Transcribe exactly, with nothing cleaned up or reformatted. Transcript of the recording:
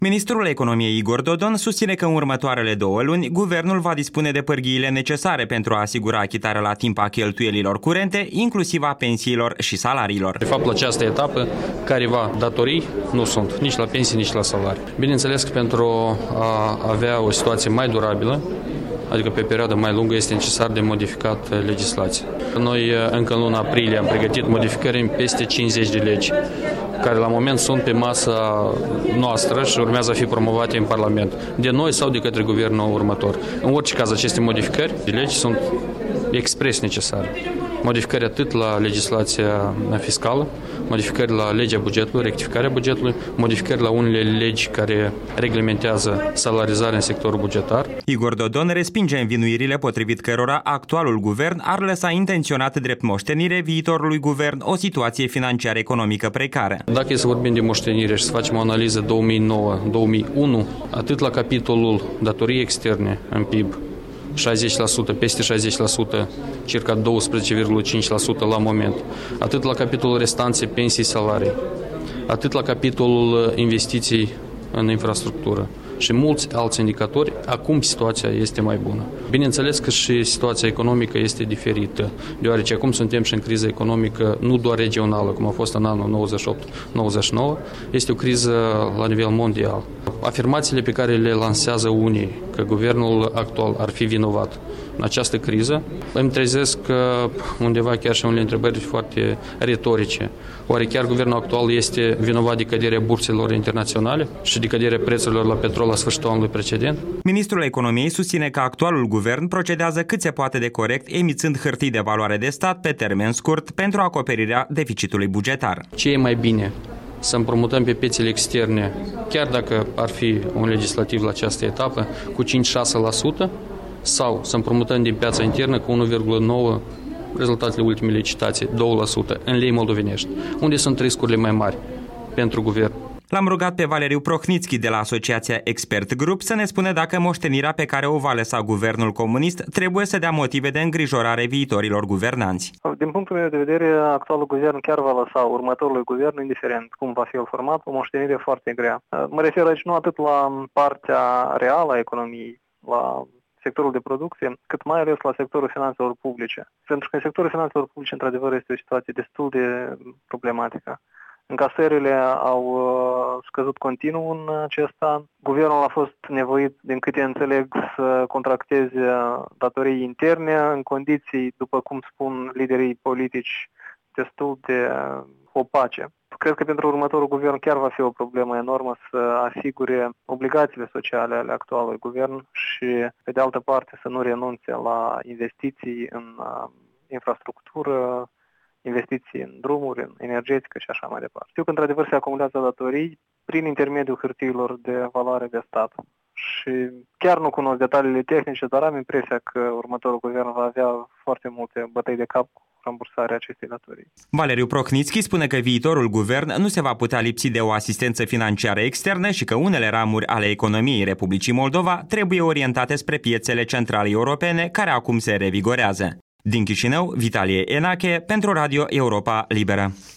Ministrul Economiei Igor Dodon susține că în următoarele două luni guvernul va dispune de pârghiile necesare pentru a asigura achitarea la timp a cheltuielilor curente, inclusiv a pensiilor și salariilor. De fapt, la această etapă, careva datorii nu sunt, nici la pensii, nici la salarii. Bineînțeles că pentru a avea o situație mai durabilă, adică pe perioadă mai lungă, este necesar de modificat legislația. Noi încă în luna aprilie am pregătit modificări în peste cincizeci de legi, care la moment sunt pe masa noastră și urmează a fi promovate în Parlament, de noi sau de către guvernul următor. În orice caz, aceste modificări de legi sunt expres necesare. Modificări atât la legislația fiscală, modificări la legea bugetului, rectificarea bugetului, modificări la unele legi care reglementează salarizarea în sectorul bugetar. Igor Dodon respinge învinuirile potrivit cărora actualul guvern ar lăsa intenționat drept moștenire viitorului guvern o situație financiară economică precară. Dacă e să vorbim de moștenire și să facem o analiză două mii nouă două mii unu, atât la capitolul datorii externe în P I B, șaizeci la sută, peste șaizeci la sută, circa douăsprezece virgulă cinci la sută la moment, atât la capitolul restanțe pensii salarii, atât la capitolul investiții în infrastructură și mulți alți indicatori, acum situația este mai bună. Bineînțeles că și situația economică este diferită, deoarece acum suntem și în criză economică nu doar regională, cum a fost în anul nouăzeci și opt nouăzeci și nouă, este o criză la nivel mondial. Afirmațiile pe care le lansează unii, că guvernul actual ar fi vinovat în această criză, îmi trezesc undeva chiar și unele întrebări foarte retorice. Oare chiar guvernul actual este vinovat de căderea burselor internaționale și de căderea prețurilor la petrol la sfârșitul anului precedent? Ministrul Economiei susține că actualul guvern procedează cât se poate de corect, emițând hârtii de valoare de stat pe termen scurt pentru acoperirea deficitului bugetar. Ce e mai bine? Să împrumutăm pe piețele externe, chiar dacă ar fi un legislativ la această etapă, cu cinci șase la sută sau să împrumutăm din piața internă cu unu virgulă nouă la sută, rezultatele ultimei licitații, doi la sută, în lei moldovenești. Unde sunt riscurile mai mari pentru guvern? L-am rugat pe Valeriu Prohnitski de la Asociația Expert Group să ne spună dacă moștenirea pe care o va lăsa guvernul comunist trebuie să dea motive de îngrijorare viitorilor guvernanți. Din punctul meu de vedere, actualul guvern chiar va lăsa următorului guvern, indiferent cum va fi el format, o moștenire foarte grea. Mă refer aici nu atât la partea reală a economiei, la sectorul de producție, cât mai ales la sectorul finanțelor publice. Pentru că în sectorul finanțelor publice, într-adevăr, este o situație destul de problematică. Încasările au scăzut continuu în acest an. Guvernul a fost nevoit, din câte înțeleg, să contracteze datorii interne în condiții, după cum spun liderii politici, destul de opace. Cred că pentru următorul guvern chiar va fi o problemă enormă să asigure obligațiile sociale ale actualului guvern și, pe de altă parte, să nu renunțe la investiții în infrastructură, investiții în drumuri, în energetică și așa mai departe. Știu că, într-adevăr, se acumulează datorii prin intermediul hârtiilor de valoare de stat. Și chiar nu cunosc detaliile tehnice, dar am impresia că următorul guvern va avea foarte multe bătăi de cap cu rambursarea acestei datorii. Valeriu Prohnitski spune că viitorul guvern nu se va putea lipsi de o asistență financiară externă și că unele ramuri ale economiei Republicii Moldova trebuie orientate spre piețele centrale europene, care acum se revigorează. Din Chișinău, Vitalie Enache, pentru Radio Europa Liberă.